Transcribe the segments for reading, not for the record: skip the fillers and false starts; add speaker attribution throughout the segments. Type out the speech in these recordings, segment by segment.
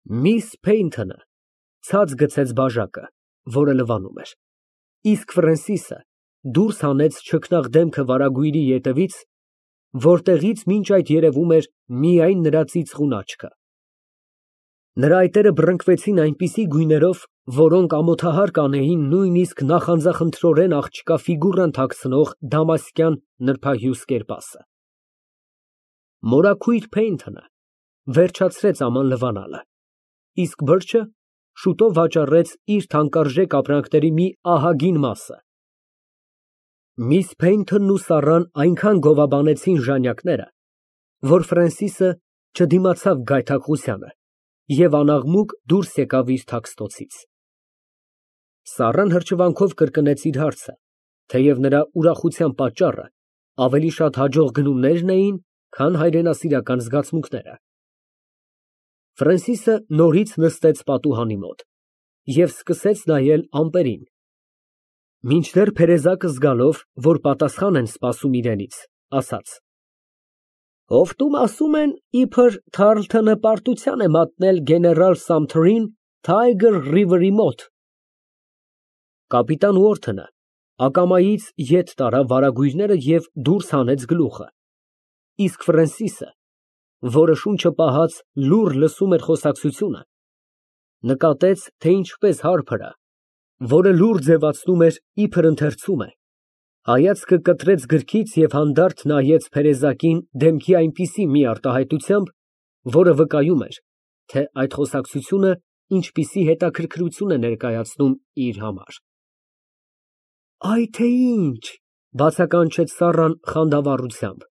Speaker 1: Միս Փեյնթոնը ցած գցեց բաժակը, որը լվանում էր, իսկ Ֆրենսիսը դուրս հանեց չքնաղ դեմքը վարագույրի ետևից, որտեղից մինչ այդ երևում էր միայն նրա ծիծաղուն աչքը։ Նրա այտերը բռնկվեցին այնպիսի գույներով, որոնք ամոթահար կանեին նույնիսկ նախանձախնդրորեն աղջկա ֆիգուրան թաքցնող դամասկյան նրբահյուս կերպասը։ Մորաքույր Փեյնթոնը վերջացրեց աման լվանալը, իսկ Բիրջը շուտով վաճառեց իր թանկարժեք ապրանքների մի ահագին մասը։ Միս Փեյնթոնն ու Սառան այնքան գովաբանեցին ժանյակները, որ Ֆրենսիսը չդիմացավ գայթակղությանը և անաղմուկ դուրս եկավ իր թաքստոցից։ Սառան հրճվանքով կրկնեց իր հարցը, թեև նրա ուրախության պատճառը ավելի շատ հաջող գնումներն էին, քան հայրենասիրական զգացմունքները։ Ֆրենսիսը նորից նստեց պատուհանի մոտ և սկսեց նայել ամպերին, մինչդեռ փերեզակը զգալով, որ պատասխան են սպասում իրենից, ասաց. Հովտում ասում են, իբր Թարլթոնը պարտության է մատնել գեներալ Սամթերին Թայգեր Ռիվերի մոտ։ Կապիտան Ուորթոնը ակամայից ետ տարավ վարագույրները և դուրս հանեց գլուխը, իսկ Ֆրենսիսը, որը շունչը պահած լուռ լսում էր խոսակցությունը, նկատեց, թե ինչպես Հարփրը, որը լուռ ձևացնում էր, իբր ընթերցում է, հայացքը կտրեց գրքից և հանդարտ նայեց փերեզակին դեմքի այնպիսի մի արտահայտությամբ, որը վկայում էր, թե այդ խոսակցությունը ինչպիսի հետաքրքրություն է ներկայացնում իր համար։ Այ թե ինչ, բացականչեց Սառան խանդավառությամբ։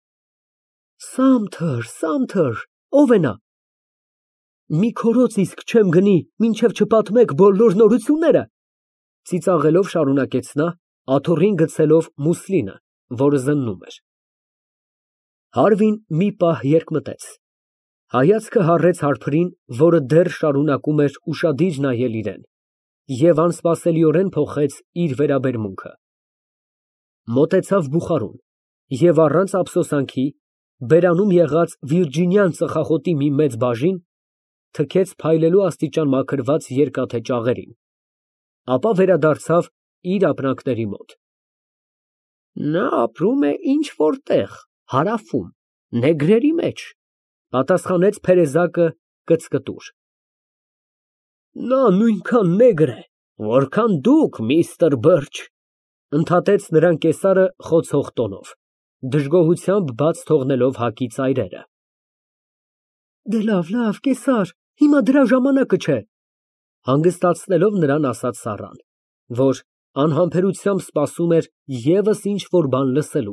Speaker 1: Սամթեր, ո՞վ է նա։ Մի քորոց իսկ չեմ գնի, մինչև չպատմեք բոլոր նորությունները, ծիծաղելով շարունակեց նա, աթոռին գցելով մուսլինը, որը զննում էր։ Հարվին մի պահ երկմտեց, հայացքը հառեց Հարփրին, որը դեռ շարունակում էր ուշադիր նայել իրան, և անսպասելիորեն փոխեց իր վերաբերմունքը։ Մոտեցավ բուխարուն և առանց ափսոսանքի, բերանում եղած վիրջինյան ծխախոտի մի մեծ բաժին, թքեց փայլելու աստիճան մաքրված երկաթե ճաղերին, ապա վերադարձավ իր ապրանքների մոտ։ Նա ապրում է ինչ֊որ տեղ, հարավում, նեգրերի մեջ, պատասխանեց փերեզակը կծկտուր։ Նա նույնքան նեգր է, որքան դուք, միստր Բիրչ, ընդհատեց նրան կեսարը խոցող տոնով, դժգոհությամբ բաց թողնելով հագի ծայրերը։ Դե լավ, կեսար, հիմա դրա ժամանակը չէ, հանգստացնելով նրան ասաց Սառան, որ անհամբերությամբ սպասում էր ևս ինչ֊որ բան լսելու։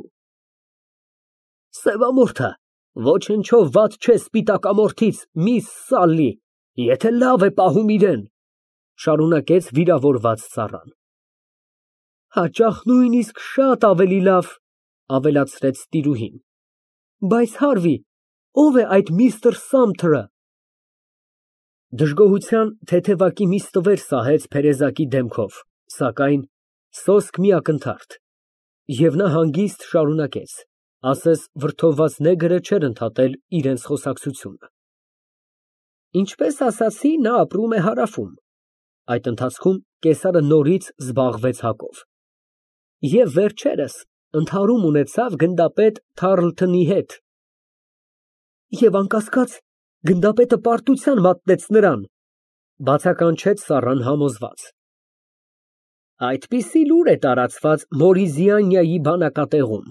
Speaker 1: Սևամորթը ոչնչով վատ չէ սպիտակամորթից, միս Սալլի, եթե լավ է պահում իրան, շարունակեց վիրավորված ծառան։ Հաճախ նույնիսկ շատ ավելի լավ, ավելացրեց տիրուհին։ Բայց Հարվի, ո՞վ է այդ միստր Սամթերը։ Դժգոհության թեթևակի մի ստվեր սահեց փերեզակի դեմքով, սակայն սոսկ մի ակնթարթ, և նա հանգիստ շարունակեց, ասես վրդովված նեգրը չէր ընդհատել իրենց խոսակցությունը։ Ինչպես ասացի, նա ապրում է հարավում։ Այդ ընթացքում կեսարը նորից զբաղվեց հակով։ Եվ վերջերս ընդհարում ունեցավ գնդապետ Թարլթոնի հետ։ Եվ անկասկած, գնդապետը պարտության մատնեց նրան, բացականչեց Սառան համոզված։ Այդպիսի լուր է տարածված Մորիզիանիայի բանակատեղում։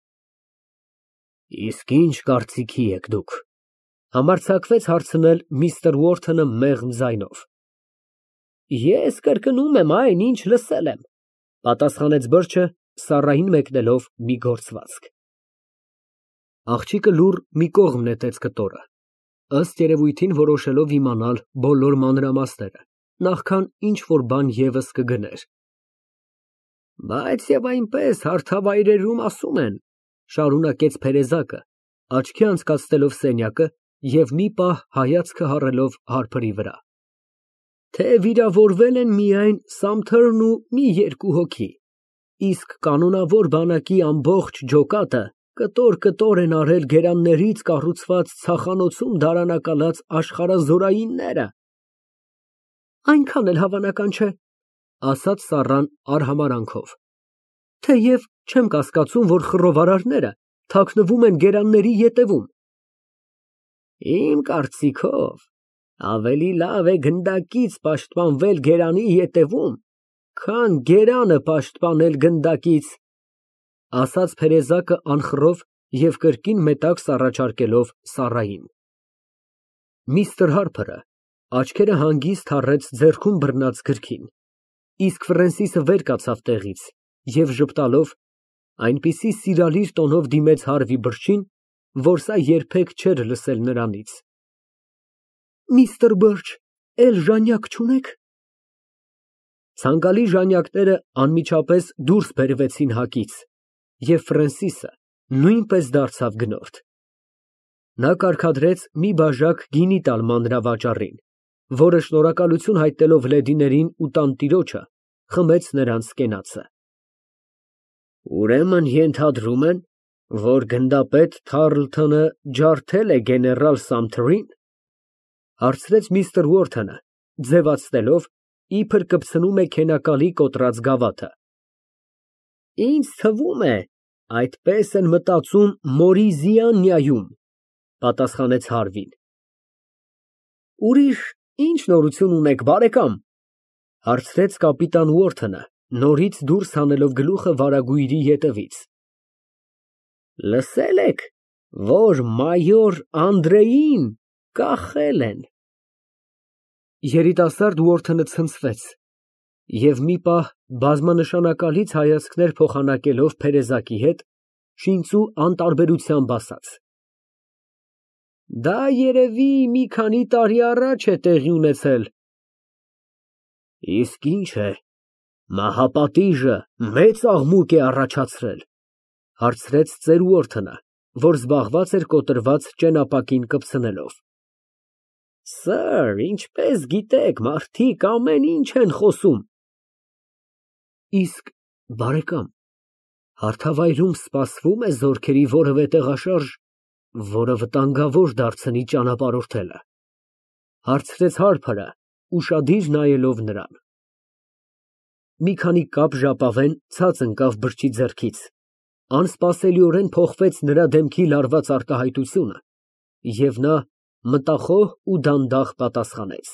Speaker 1: Իսկ ինչ կարծիքի եք դուք, համարձակվեց հարցնել միստր Ուորթոնը մեղմ ձայնով։ Ես կրկնում եմ այն, ինչ լսել եմ, պատասխանեց Բիրջը, Սառային մեկնելով մի գործվածք։ Աղջիկը լուռ մի կողմ նետեց կտորը, ըստ երևույթին որոշելով իմանալ բոլոր մանրամասները, նախքան ինչ֊որ բան ևս կգներ։ Բայց և այնպես հարթավայրերում ասում են, շարունակեց փերեզակը, աչքի անցկացնելով սենյակը և մի պահ հայացքը հառելով Հարփրի վրա, թե վիրավորվել են միայն Սամթերն ու մի երկու հոգի, իսկ կանոնավոր բանակի ամբողջ ջոկատը կտոր են արել գերաններից կառուցված ցախանոցում դարանակալած աշխարհազորայինները։ Այնքան էլ հավանական չէ, ասաց Սառան արհամարանքով։ Թեև չեմ կասկածում, որ խռովարարները թաքնվում են գերանների ետևում։ Իմ կարծիքով, ավելի լավ է գնդակից պաշտպանվել գերանի ետևում, քան գերանը պաշտպանել գնդակից, ասաց Փերեզակը անխռով և կրկին մետաքս առաջարկելով Սառային։ Միստր Հարփրը աչքերը հանգիստ թառեց ձեռքում բռնած գրքին, իսկ Ֆրենսիսը վեր կացավ տեղից և ժպտալով այնպիսի սիրալիր տոնով դիմեց Հարվի բրջին, որ սա երբեք չէր լսել նրանից։ Միստր Բըրջ, էլ ժանյակ չունե՞ք։ Ցանկալի ժանյակները անմիջապես դուրս բերվեցին հակից, և Ֆրենսիսը նույնպես դարձավ գնորդ։ Նա կարգադրեց մի բաժակ գինի տալ մանրավաճառին, որը շնորհակալություն հայտնելով լեդիներին ու տանտիրոջը, խմեց նրանց կենացը։ Ուրեմն ենթադրում են, որ գնդապետ Թարլթոնը ջարդել է գեներալ Սամթերին, հարցրեց միստր Ուորթոնը, ձևացնելով, իբր կպցնում է քենակալի կոտրած գավաթը։ Ինձ թվում է, այդպես են մտածում Մորիզիանիայում, պատասխանեց Հարվին։ Ուրիշ ինչ նորություն ունեք, բարեկամ, հարցրեց կապիտան Ուորթոնը, նորից դուրս հանելով գլուխը վարագույրի ետևից։ Լսել եք, որ մայոր Անդրեին կախել են։ Երիտասարդ Ուորթոնը ցնցվեց և մի պահ բազմանշանակալից հայացքներ փոխանակելով Փերեզակի հետ, շինծու անտարբերությամբ ասաց. Դա երևի մի քանի տարի առաջ է տեղի ունեցել։ Իսկ ինչ է, մահապատիժը մեծ աղմուկ է առաջացրել, հարցրեց ծեր Ուորթոնը, որ զբաղված էր կոտրված ճենապակին կպցնելով։ Սըր, ինչպես գիտեք, մարդիկ ամեն ինչ են խոսում։ Իսկ, բարեկամ, հարթավայրում սպասվո՞ւմ է զորքերի որևէ տեղաշարժ, որը վտանգավոր դարձնի ճանապարհորդելը, հարցրեց Հարփրը, ուշադիր նայելով նրան։ Մի քանի կապ ժապավեն ցած ընկավ բրջի ձեռքից, անսպասելիորեն փոխվեց նրա դեմքի լարված արտահայտությունը, և նա մտախոհ ու դանդաղ պատասխանեց.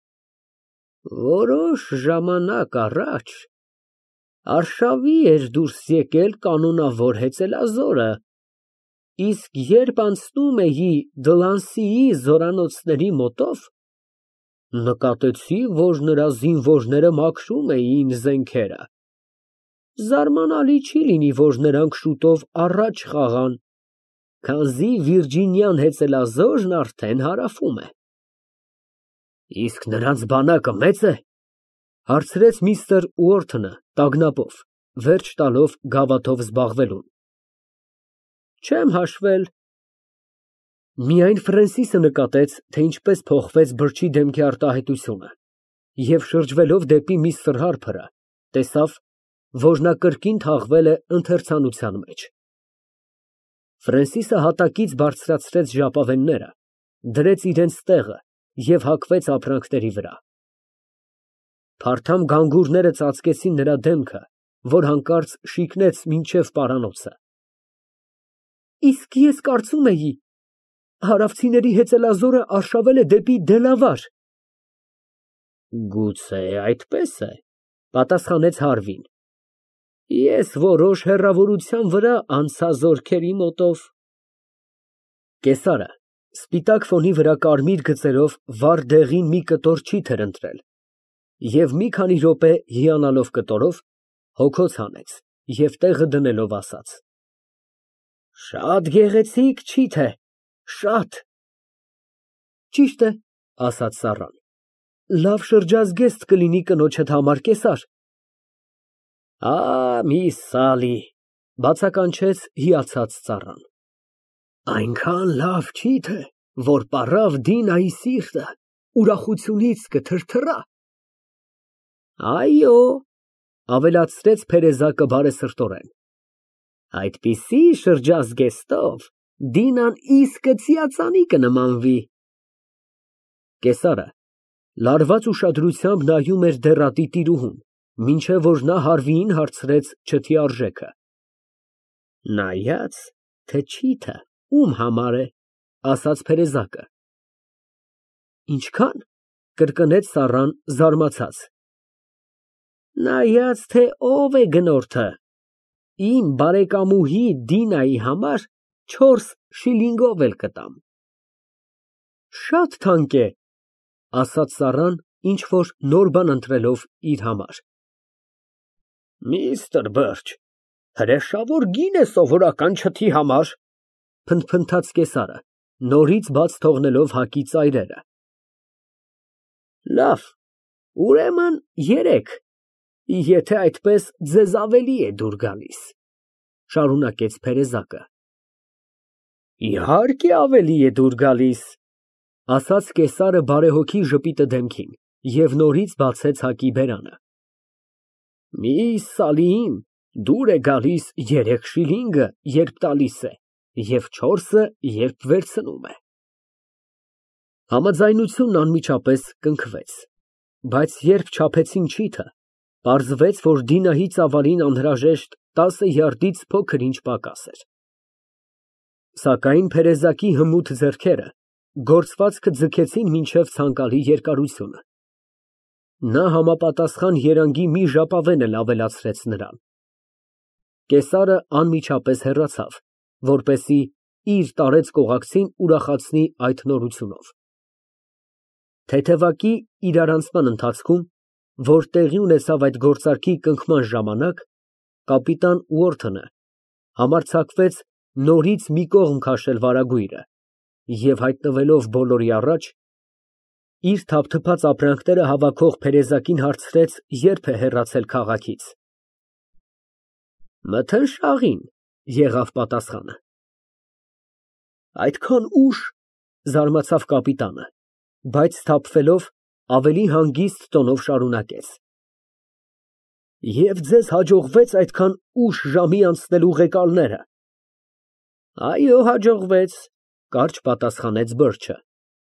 Speaker 1: Որոշ ժամանակ առաջ արշավի էր դուրս եկել կանոնավոր հեծելազորը, իսկ երբ անցնում էի Դլանսիի զորանոցների մոտով, նկատեցի, որ նրա զինվորները մաքրում էին զենքերը։ Զարմանալի չի լինի, որ նրանք շուտով առաջ խաղան, քանզի Վիրջինիան հեծելազորն արդեն հարավում է։ Իսկ նրանց բանակը մեծ է, հարցրեց միստր Ուորթոնը տագնապով, վերջ տալով գավաթով զբաղվելուն։ Չեմ հաշվել։ Միայն Ֆրենսիսը նկատեց, թե ինչպես փոխվեց բրջի դեմքի արտահայտությունը, և շրջվելով դեպի միստր Հարփրը, տեսավ, որ նա կրկին թաղվել է ընթերցանության մեջ։ Ֆրենսիսը հատակից բարձրացրեց ժապավենները, դրեց իրենց տեղը և հագվեց ապրանքների վրա։ Փարթամ գանգուրները ծածկեցին նրա դեմքը, որ հանկարծ շիկնեց մինչև պարանոցը։ Իսկ ես կարծում էի, հարավցիների հեծելազորը արշավել է դեպի Դելավար։ Գուցե այդպես է, պատասխանեց Հարվին։ Ես որոշ հեռավորության վրա անցա զորքերի մոտով։ Կեսարը սպիտակ ֆոնի վրա կարմիր գծերով վառ դեղին մի կտոր չիթ էր ընտրել և մի քանի րոպե հիանալով կտորով, հոգոց հանեց և տեղը դնելով ասաց. Շատ գեղեցիկ չիթ է, շատ։ Ճիշտ է, ասաց Սառան, լավ շրջազգեստ կլինի կնոջդ համար, Կեսար։ Մի սալի, բացականչեց հիացած ծառան։ Այնքան լավ չիթ է, որ պառավ Դինայի սիրտը ուրախությունից կթրթռա։ Այո, ավելացրեց Փերեզակը բարեսրտորեն, այդպիսի շրջազգեստով Դինան իսկը ցիածանի կնմանվի։ Կեսարը Լարված ուշադրությամբ նայում էր դեռատի տիրուհուն, մինչև որ նա Հարվիին հարցրեց չթի արժեքը։ Նայած, թե չիթը ում համար է, ասաց Փերեզակը։ Ինչքան, կրկնեց Սառան զարմացած։ Նայած, թե ով է գնորդը, իմ բարեկամուհի Դինայի համար 4 շիլինգով էլ կտամ։ Շատ թանկ է, ասաց Սառան, ինչ որ նոր բան ընտրելով իր համար։ Միստր Բերջ, հրեշավոր գին է սովորական չթի համար, փնթփնթաց կեսարը, նորից բաց թողնելով հակի ծայրերը։ Լավ, ուրեմն 3, եթե այդպես ձեզ ավելի է դուր գալիս, շարունակեց Փերեզակը։ Իհարկե ավելի է դուր գալիս, ասաց կեսարը բարեհոգի ժպիտը դեմքին և նորից բացեց հակի բերանը։ Միս Սալիին դուր է գալիս 3 շիլինգը, երբ տալիս է, և 4-ը, երբ վերցնում է։ Համաձայնությունն անմիջապես կնքվեց, բայց երբ չափեցին չիթը, պարզվեց, որ Դինայի ծավալին անհրաժեշտ 10 յարդից փոքր ինչ պակաս էր։ Սակայն Փերեզակի հմուտ ձեռքերը գործվածքը ձգեցին մինչև ցանկալի երկարությունը։ Նա համապատասխան երանգի մի ժապավեն էլ ավելացրեց նրան։ Կեսարը անմիջապես հեռացավ, որպեսզի իր տարեց կողակցին ուրախացնի այդ նորությունով։ Թեթևակի իրարանցման ընթացքում, որ տեղի ունեցավ այդ գործարքի կնքման ժամանակ, կապիտան Ուորթոնը համարձակվեց նորից մի կողմ քաշել վարագույրը և հայտնվելով բոլորի առաջ, իր թափթփած ապրանքները հավաքող Փերեզակին հարցրեց, երբ է հեռացել քաղաքից։ Մթնշաղին, եղավ պատասխանը։ Այդքան ուշ, զարմացավ կապիտանը, բայց սթափվելով ավելի հանգիստ տոնով շարունակեց։ Եվ ձեզ հաջողվեց այդքան ուշ ժամի անցնել ուղեկալները։ Այո, հաջողվեց, կարճ պատասխանեց Բըրջը։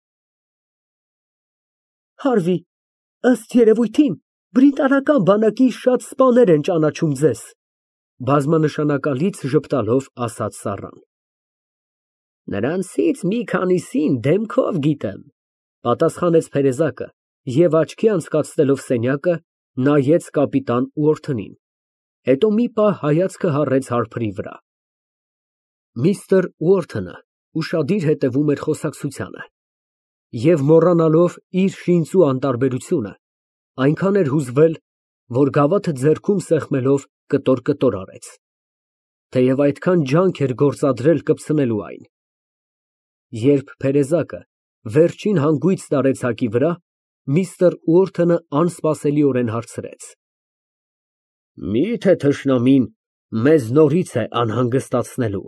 Speaker 1: Հարվի, ըստ երևույթին, բրիտանական բանակի շատ սպաներ են ճանաչում ձեզ, բազմանշանակալից ժպտալով ասաց Սառան։ Նրանցից մի քանիսին դեմքով գիտեմ, պատասխանեց Փերեզակը և աչքի անցկացնելով սենյակը, նայեց կապիտան Ուորթոնին, հետո մի պահ հայացքը հառեց հարբրի վրա։ Միստր Ուորթոնը ուշադիր հետևում էր խոսակցությանը և մոռանալով իր շինծու անտարբերությունը, այնքան էր հուզվել, որ գավաթը ձեռքում սեղմելով կտոր արեց, թեև այդքան ջանք էր գործադրել կպցնելու այն։ Երբ Փերեզակը վերջին հանգույց տարեց հակի վրա, միստր Ուորթոնը անսպասելիորեն հարցրեց. Մի՞թե թշնամին մեզ նորից է անհանգստացնելու։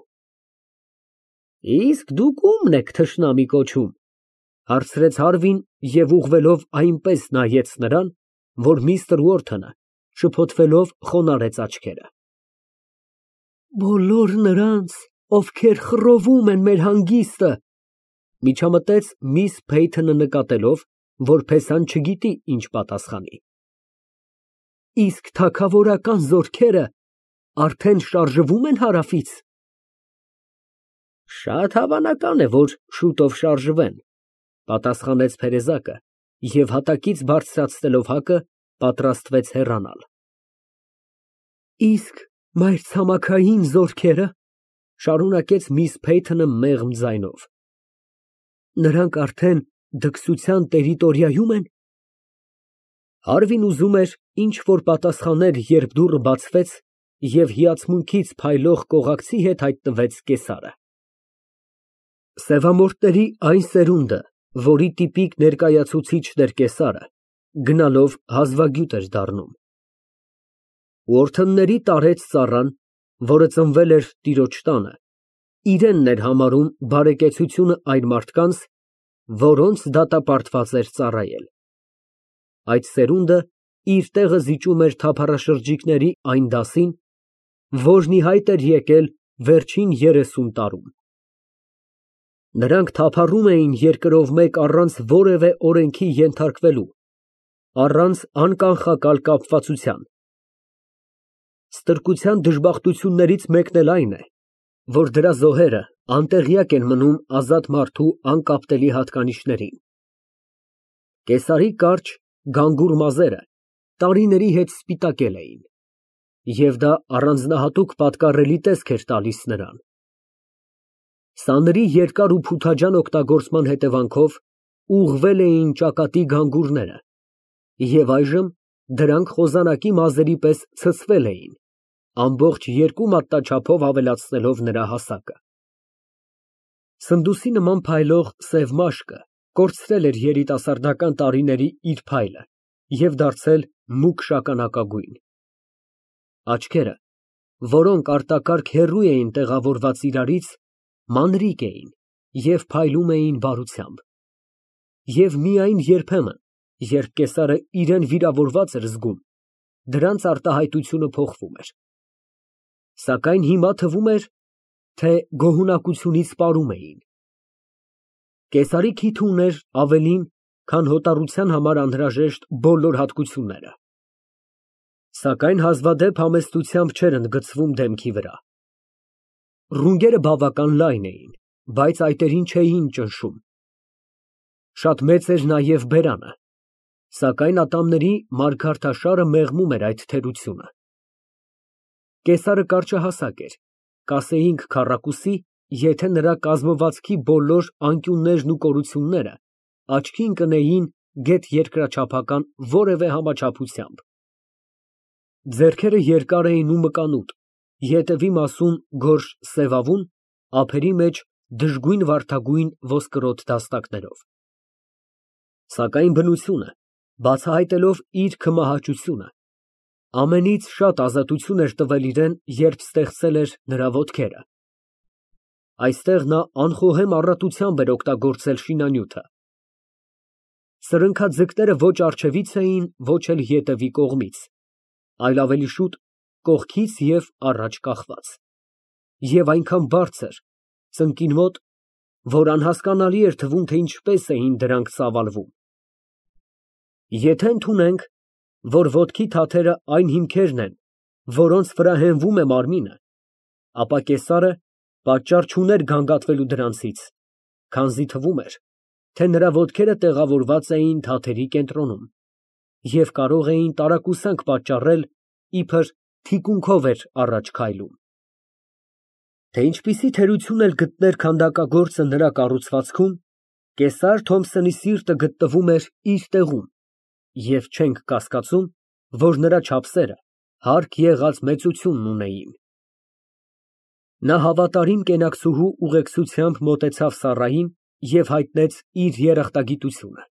Speaker 1: Իսկ դուք ո՞ւմն եք թշնամի կոչում, հարցրեց Հարվին և ուղղվելով այնպես նայեց նրան, որ միստր Ուորթոնը շփոթվելով խոնարհեց աչքերը։ Բոլոր նրանց, ովքեր խռովում են մեր հանգիստը, միջամտեց միս Փեյթոնը նկատելով, որ փեսան չգիտի ինչ պատասխանի։ Իսկ թագավորական զորքերը արդեն շարժվում են հարավից։ Շատ հավանական է, որ շուտով շարժվեն, պատասխանեց Փերեզակը և հատակից բարձրացնելով հակը, պատրաստվեց հեռանալ։ Իսկ մայրցամաքային զորքերը, շարունակեց միս Փեյթոնը մեղմ ձայնով, նրանք արդեն դքսության տերիտորիայում են։ Հարվին ուզում էր ինչ֊որ պատասխաներ, երբ դուռը բացվեց և հիացմունքից փայլող կողակցի հետ հայտնվեց կեսարը։ Սևամորթների այն սերունդը, որի տիպիկ ներկայացուցիչն էր կեսարը, գնալով հազվագյուտ էր դառնում։ Ուորթոնների տարեց ծառան, որը ծնվել էր տիրոջ տանը, իրենն էր համարում բարեկեցությունը այն մարդկանց, որոնց դատապարտված էր ծառայել։ Այդ սերունդը իր տեղը զիջում էր թափառաշրջիկների այն դասին, որն ի հայտ էր եկել վերջին 30 տարում։ Նրանք թափառում էին երկրով մեկ առանց որևէ օրենքի ենթարկվելու, առանց անկանխակալ կապվածության։ Ստրկության դժբախտություններից մեկն էլ այն է, որ դրա զոհերը անտեղյակ են մնում ազատ մարդու անկապտելի հատկանիշներին։ Կեսարի կարճ, գանգուր մազերը տարիների հետ սպիտակել էին, և դա առանձնահատուկ պատկառելի տեսք էր տալիս նրան։ Սաների երկար ու փութաջան օգտագործման հետևանքով ուղղվել էին ճակատի գանգուրները, և այժմ դրանք խոզանակի մազերի պես ցցվել էին, ամբողջ 2 մատնաչափով ավելացնելով նրա հասակը։ Սնդուսի նման փայլող սև մաշկը կորցրել էր երիտասարդական տարիների իր փայլը և դարձել մուգ շագանակագույն։ Աչքերը, որոնք արտակարգ հեռու էին տեղավորված իրարից, մանրիկ էին և փայլում էին բարությամբ։ Եվ միայն երբեմն, երբ կեսարը իրան վիրավորված էր զգում, դրանց արտահայտությունը փոխվում էր։ Սակայն հիմա թվում էր, թե գոհունակությունից պարում էին։ Կեսարի քիթը ուներ ավելին, քան հոտառության համար անհրաժեշտ բոլոր հատկությունները։ Սակայն հազվադեպ համեստությամբ չէր ընդգծվում դեմքի վրա։ Ռունգերը բավական լայն էին, բայց այտերին չէին ճնշում։ Շատ մեծ էր նաև բերանը, սակայն ատամների մարգարդաշարը մեղմում էր այդ թերությունը։ Կեսարը կարճահասակ էր, կասեինք քառակուսի, եթե նրա կազմվածքի բոլոր անկյուններն ու կորությունները աչքի ընկնեին գեթ երկրաչափական որևէ համաչափությամբ։ Ձեռքերը երկար էին ու մկանուտ, ետևի մասում գորշ սևավուն, ափերի մեջ դժգույն վարդագույն ոսկրոտ դաստակներով։ Սակայն բնությունը, բացահայտելով իր քմահաճությունը, ամենից շատ ազատություն էր տվել իրան, երբ ստեղծել էր նրա ոտքերը։ Այստեղ նա անխոհեմ առատությամբ էր օգտագործել շինանյութը։ Սրընքաձկները ոչ առջևից էին, ոչ էլ ետևի կողմից, այլ ավելի շուտ կողքից և առաջ կախված, և այնքան բարձր, ծնկին մոտ, որ անհասկանալի էր թվում, թե ինչպես էին դրանք ծավալվում։ Եթե ընդունենք, որ ոտքի թաթերը այն հիմքերն են, որոնց վրա հենվում է մարմինը, ապա կեսարը պատճառ չուներ գանգատվելու դրանցից, քանզի թվում էր, թե նրա ոտքերը տեղավորված էին թաթերի կենտրոնում և կարող էին տարակուսանք պատճառել, իբր թիկունքով էր առաջ քայլում։ Թե ինչպիսի թերություն էլ գտներ քանդակագործը նրա կառուցվածքում, Կեսար Թոմփսոնի սիրտը գտնվում էր իր տեղում, և չենք կասկածում, որ նրա չափսերը հարկ եղած մեծությունն ունեին։ Նա հավատարիմ կենակցուհու ուղեկցությամբ մոտեցավ Սառային և հայտնեց իր երախտագիտությունը։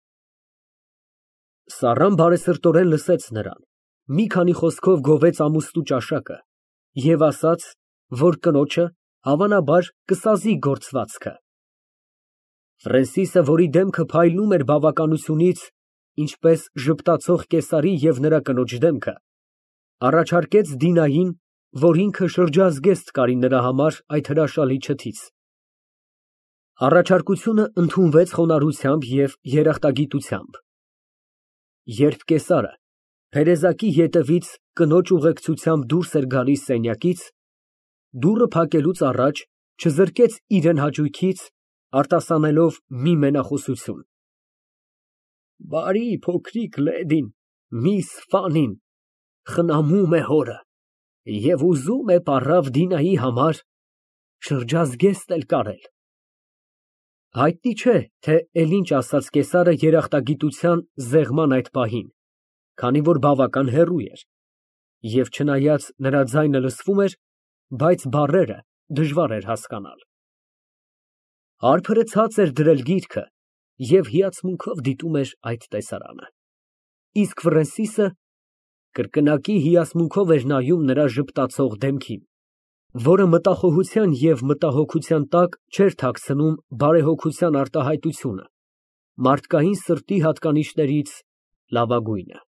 Speaker 1: Սառան բարեսրտորեն լսեց նրան, մի քանի խոսքով գովեց ամուսնու ճաշակը և ասաց, որ կնոջը, հավանաբար, կսազի գործվածքը։ Ֆրենսիսը, որի դեմքը փայլում էր բավականությունից, ինչպես ժպտացող կեսարի և նրա կնոջ դեմքը, առաջարկեց Դինային, որ ինքը շրջազգեստ կարի նրա համար այդ հրաշալի չթից։ Առաջարկությունը ընդունվեց խոնարհությամբ և երախտագիտությամբ։ Երբ կեսարը փերեզակի ետևից կնոջ ուղեկցությամբ դուրս էր գալիս սենյակից, դուռը փակելուց առաջ չզրկեց իրան հաճույքից, արտասանելով մի մենախոսություն. Բարի փոքրիկ լեդին, միս Ֆանին, խնամում է հորը և ուզում է պառավ Դինայի համար շրջազգեստ էլ կարել։ Հայտնի չէ, թե էլ ինչ ասաց կեսարը երախտագիտության զեղման այդ պահին, քանի որ բավական հեռու էր, և չնայած նրա ձայնը լսվում էր, բայց բառերը դժվար էր հասկանալ։ Հարբը ցած էր դրել գիրքը և հիացմունքով դիտում էր այդ տեսարանը, իսկ Ֆրենսիսը կրկնակի հիացմունքով էր նայում նրա ժպտացող դեմքին, որը մտախոհության և մտահոգության տակ չէր թաքցնում բարեհոգության արտահայտությունը, մարդկային սրտի հատկանիշներից լավագույնը։